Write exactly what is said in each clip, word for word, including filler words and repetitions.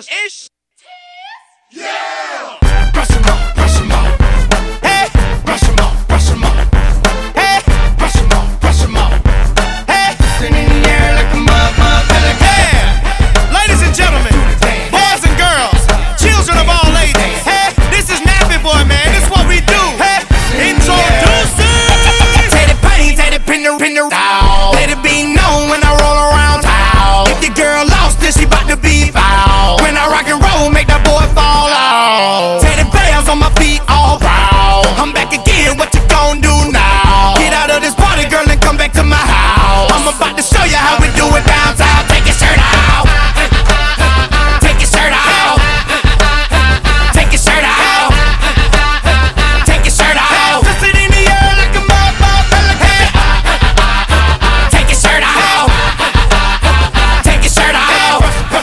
Ish, ish. Yeah! Brush 'em off, brush 'em off. Hey, Brush 'em off, brush 'em off. hey, Brush 'em off, brush 'em off. hey. Sitting in the air like a mud, mud, pelican. Yeah. Ladies and gentlemen, boys and girls, children of all ages. Hey, this is Nappy Boy, man. This is what we do. Hey, introducing. Take the pain, take the pin the pin the down. Let it be known when I roll around town. If your girl lost, then she bout to be found. When I rock and roll, make that boy fall out. Take the bells on my feet all proud. I'm back again, what you gon' do now? Get out of this party, girl, and come back to my house. I'm about to show you how we do it downtown. Take your shirt out. Take your shirt out. Take your shirt out. Take your shirt out. Twist it in the air like a motherfucker pelican. Take your shirt out. Take your shirt out.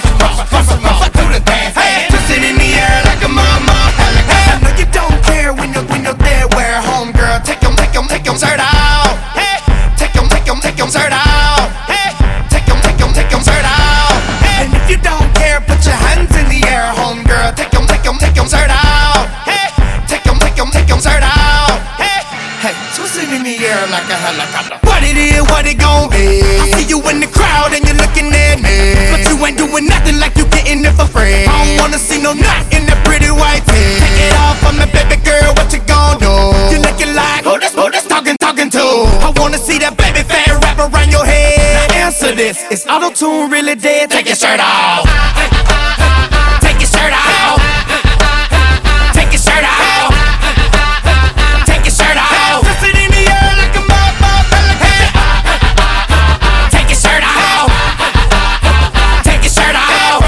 Do the dance. Hey, twist it in the air like a motherfucker pelican. I know you don't care when you're when you're there. Wear home, girl. Take 'em, take 'em, take 'em shirt out. Hey, Take 'em, take 'em, take 'em shirt out. hey, Take 'em, take 'em, take 'em shirt out. And if you don't care, put your hands in the air, home girl. Take 'em, take 'em, take 'em shirt out. hey, Take 'em, take 'em, take 'em shirt out. hey. Hey, twist it in the air like a helicopter. What it is, what it gon' be? I see you in the crowd and you're looking at me, but you ain't doing nothing like you getting it for free. I don't wanna see no nut in that pretty white tee. Take it off from me, baby girl, what you gon' do? You looking like who this, who this talking, talking to? I wanna see that baby fat wrap around your head. Now answer this, is auto-tune really dead? Take your shirt off. Take your shirt off. Take your shirt off. Take your shirt off. Twist it in the air like a motherfucker pelican. Take your shirt off. Take your shirt off.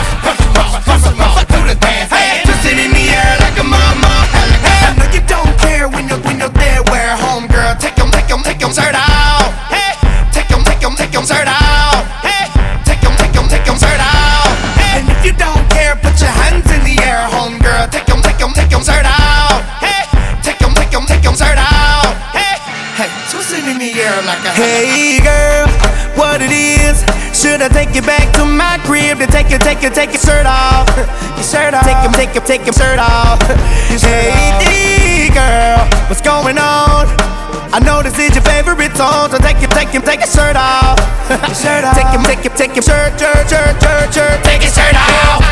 Do the dance. Hey, twist it in the air like a motherfucker pelican. I know you don't care when you're when you're there. Wear home, girl. Take 'em, take 'em, take 'em shirt out. Hey, Take 'em, take 'em, take 'em shirt out. hey, Take 'em, take 'em, take 'em shirt out. And if you don't care, put your hands in the air, home girl. Take 'em, take 'em, take 'em shirt out. hey, Take 'em, take 'em, take 'em shirt out. hey. Hey, twist it in the air like a Hey girl, what it is? Should I take you back to my crib to take you, take you, take your shirt off? Your shirt off. Take him, take him, take your shirt off. Hey D girl, what's going on? I know this is your favorite song, so take him, take him, take your shirt off. Your shirt off. Take him, take him, take your shirt, shirt, shirt, shirt, shirt. Take your shirt out.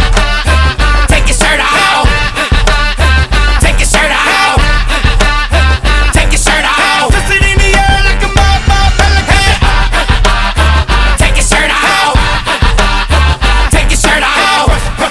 Take your shirt out. Take your shirt out. Take your shirt out. Twist it in the air like a motherfucker pelican. Take your shirt out. Take your shirt out.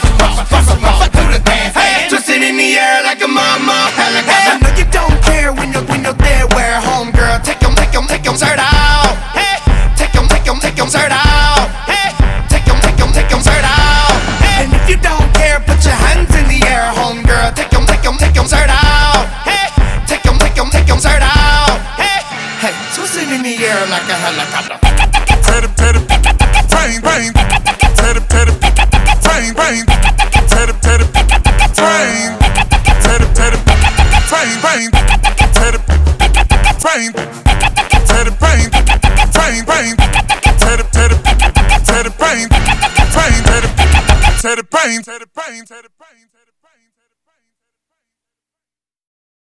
Do the dance. Hey, twist it in the air like a mama pelican. I know you don't care when you're when you're there. Wear home, girl. Take 'em, take 'em, take 'em shirt out. Hey, Take 'em, take 'em, take 'em shirt out. hey, Take 'em, take 'em, take 'em shirt out. And if you don't care, put your hands in the air, home girl. Take 'em, take 'em, take 'em shirt out. hey, Take 'em, take 'em, take 'em shirt out. hey. Hey, twist it in the air like a helicopter. Teddy, teddy, train, train. Teddy, teddy, train, train. Teddy, teddy, train. Teddy, teddy, train, train. Teddy, train. Teddy, train, train, train. Teddy, teddy, teddy, train, train, teddy, teddy, train, teddy, train, teddy, train.